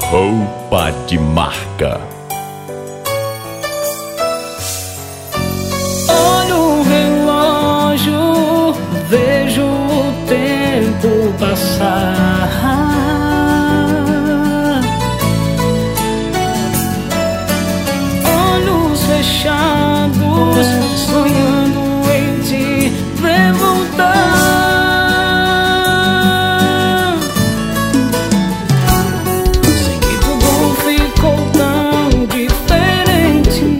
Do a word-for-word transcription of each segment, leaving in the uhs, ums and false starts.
Roupa de marca. Olho o relógio, vejo o tempo passar. Olhos fechados, sonhando em te ver voltar. Sei que tudo ficou tão diferente.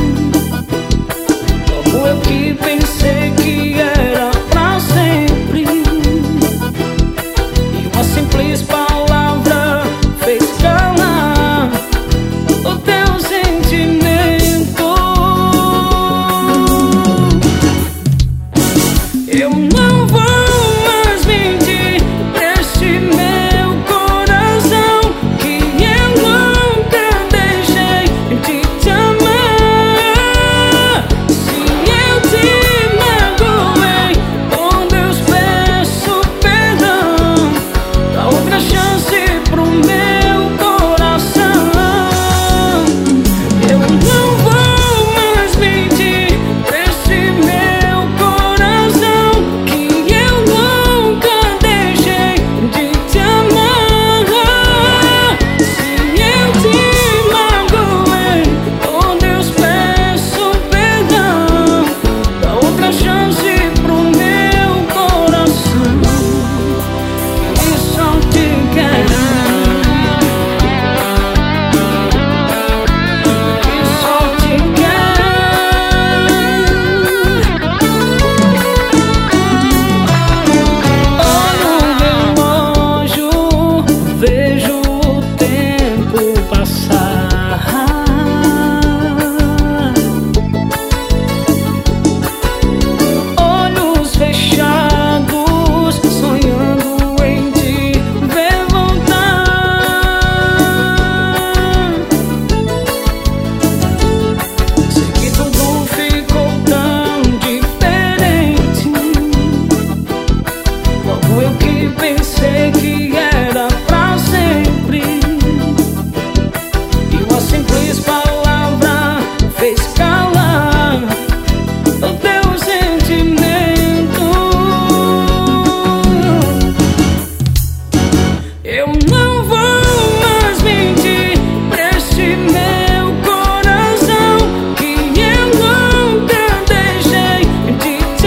Logo eu que pensei que era pra sempre, e uma simples palavra fez calar o teu sentimento. Eu não vou mais mentir pra este meu coração, que eu nunca deixei de te amar. Se eu te magoei, oh Deus, peço perdão. Dá outra chance pro meu coração. Eu não vou mais mentir pra este meu coração, que eu nunca deixei de te amar. Se eu te magoei, oh Deus, peço perdão. Dá outra chance pro meu coração, que só te quer, que só te quer. Olho o relógio, vejo o tempo passar. Olhos fechados, sonhando em te ver voltar. Sei que tudo ficou tão diferente. Logo eu que pensei que era pra sempre, e uma simples palavra fez calar o teu sentimento. Eu não vou mais mentir pra este meu coração, que eu nunca deixei de te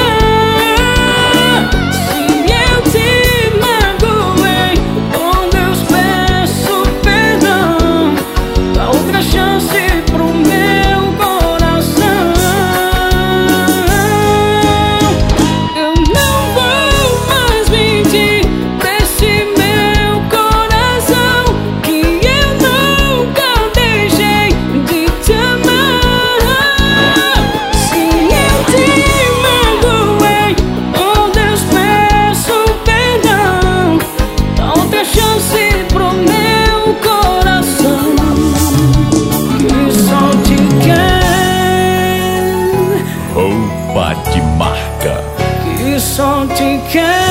amar. Se eu te magoei, oh Deus, peço perdão. Dá outra chance pro meu coração. Eu não vou mais mentir pra este meu coração, que eu nunca deixei de te amar. Se eu te magoei, oh Deus, peço perdão. Dá outra chance pro meu coração, que só te quer, Roupa de marca. que só te quer.